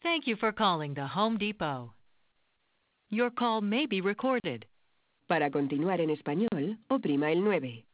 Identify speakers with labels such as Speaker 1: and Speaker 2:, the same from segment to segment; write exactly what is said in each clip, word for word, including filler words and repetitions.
Speaker 1: Thank you for calling the Home Depot. Your call may be recorded.
Speaker 2: Para continuar en español, oprima el nueve.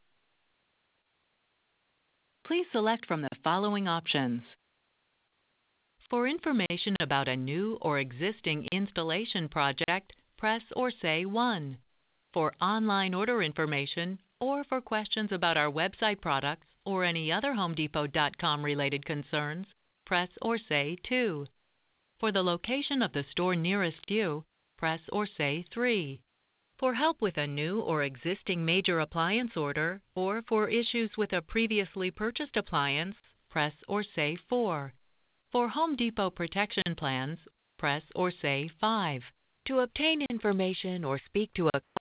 Speaker 1: Please select from the following options. For information about a new or existing installation project, press or say one. For online order information or for questions about our website products or any other Home Depot dot com related concerns, press or say two. For the location of the store nearest you, press or say three. For help with a new or existing major appliance order or for issues with a previously purchased appliance, press or say four. For Home Depot protection plans, press or say five. To obtain information or speak to a...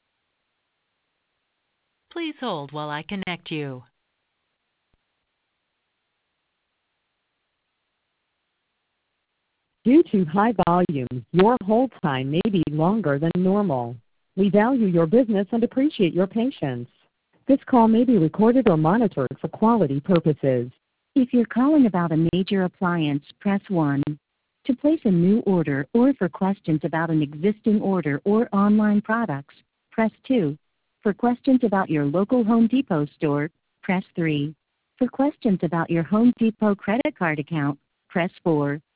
Speaker 1: Please hold while I connect you.
Speaker 3: Due to high volume, your hold time may be longer than normal. We value your business and appreciate your patience. This call may be recorded or monitored for quality purposes.
Speaker 4: If you're calling about a major appliance, press one. To place a new order or for questions about an existing order or online products, press two. For questions about your local Home Depot store, press three. For questions about your Home Depot credit card account, press four.